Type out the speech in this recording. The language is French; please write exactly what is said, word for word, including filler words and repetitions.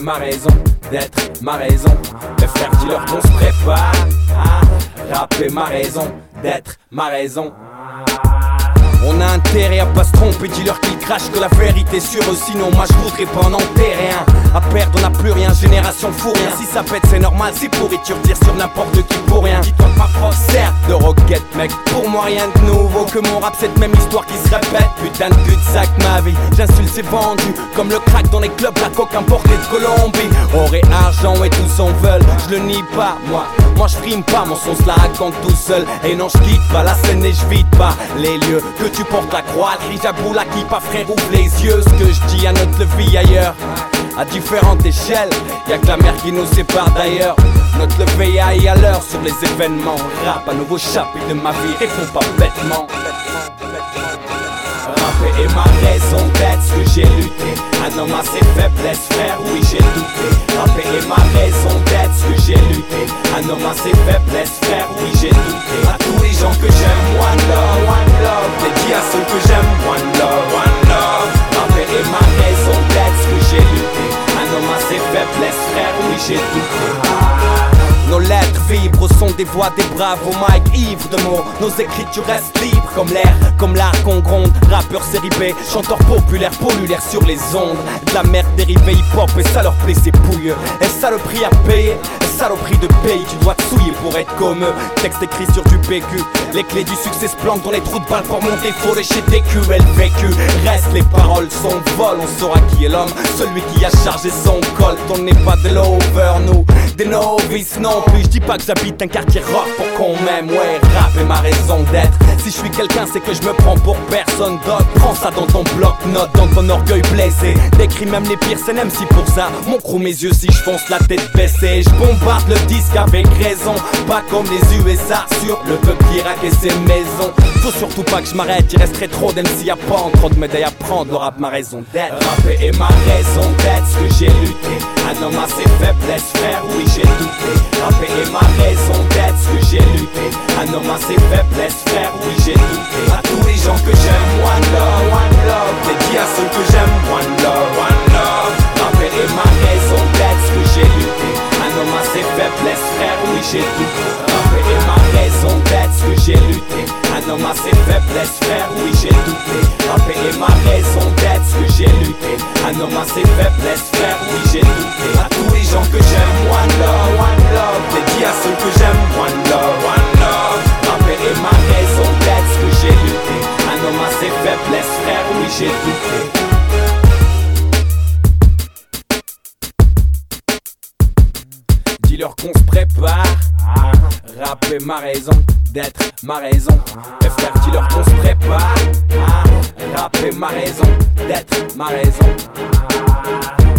ma raison d'être, ma raison. Les frères dis-leur qu'on se prépare. Rap est ma raison d'être, ma raison. On a intérêt à pas se tromper, dis-leur qu'ils crachent que la vérité sur eux. Sinon moi je voudrais pas en enterrer un. À perdre on n'a plus rien, génération fou rien. Si ça pète c'est normal, c'est pourriture, tire sur n'importe qui pour rien. Dis-toi pas proche, certes de roquette mec. Pour moi rien de nouveau que mon rap, cette même histoire qui se répète. Putain de cul-de-sac ma vie, j'insulte c'est vendu. Comme le crack dans les clubs, la coque importée de Colombie. Or et argent et tous en veulent, je le nie pas moi. Moi je frime pas, mon son se la raconte tout seul. Et non je quitte pas la scène et je vide pas les lieux. Que tu portes la croix, le cri j'aboule la kippa frère, ouvre les yeux. Ce que je dis à notre vie ailleurs, à différentes échelles, y'a que la mer qui nous sépare d'ailleurs. Notre levé aille à l'heure sur les événements. Rap, un nouveau chapitre de ma vie, réponds pas bêtement. Rapper est ma raison d'être, ce que j'ai lutté. Un homme à ses faiblesses, frère, oui j'ai douté. Rapper est ma raison d'être, ce que j'ai lutté. Un homme à ses faiblesses, frère, oui j'ai douté. À tous les gens que j'aime, one love, one love. Dédié à ceux que j'aime, one love, one love. Rapper est ma raison d'être, ce que j'ai lutté. Un homme à ses faiblesses, frère, oui j'ai douté. Nos lettres vibrent au son des voix des braves au mic ivres de mots. Nos écritures restent libres comme l'air, comme l'art qu'on gronde. Rappeur série B, chanteur populaire, polluaire sur les ondes. De la merde dérivée hip-hop et ça leur plaît c'est pouilleux. Et ça le prix à payer, et saloperie de pays. Tu dois te souiller pour être comme eux. Texte écrit sur du P Q. Les clés du succès se planquent dans les trous de balles pour monter. Faut lécher des culs, elle vécu. Reste les paroles, son vol, on saura qui est l'homme. Celui qui a chargé son col. On n'est pas de l'over, nous, des novices non plus. Je dis pas que j'habite un quartier rock pour qu'on m'aime. Ouais, rap est ma raison d'être. Si je suis quelqu'un c'est que je me prends pour personne d'autre. Prends ça dans ton bloc-notes, dans ton orgueil blessé. Décris même les pires scènes, même si pour ça mon crew mes yeux si je fonce la tête baissée. Je bombarde le disque avec raison, pas comme les U S A sur le peuple d'Irak et ses maisons. Faut surtout pas que je m'arrête, il resterait trop d'M C à prendre, trop de médailles à prendre. Le rap ma raison d'être. Rapper est ma raison d'être, ce que j'ai lutté. Un homme à ses faiblesses, frère, oui j'ai douté. Rapper est ma raison d'être, ce que j'ai lutté. Un homme à ses faiblesses, frère, oui j'ai douté. À tous les gens que j'aime, one love, one love. Dédié à ceux que j'aime, one love, one love. Rapper est ma raison d'être, ce que j'ai lutté. Un homme à ses faiblesses, frère, oui j'ai douté. Rapper est ma raison d'être, ce que j'ai lutté. Un homme à ses faiblesses, frère, oui j'ai douté. Rapper est ma raison d'être, ce que j'ai lutté. Un homme à ses faiblesses, frère, oui j'ai douté. À tous les gens que j'aime, one love, one love. Dédié à ceux que j'aime, one love, one love. Rapper est ma raison d'être, ce que j'ai lutté. Un homme à ses faiblesses, frère, oui j'ai douté. Dis-leur qu'on se prépare. Rap est ma raison d'être, ma raison. Les frères, dis-leur qu'on se prépare. Rap est ma raison d'être, ma raison.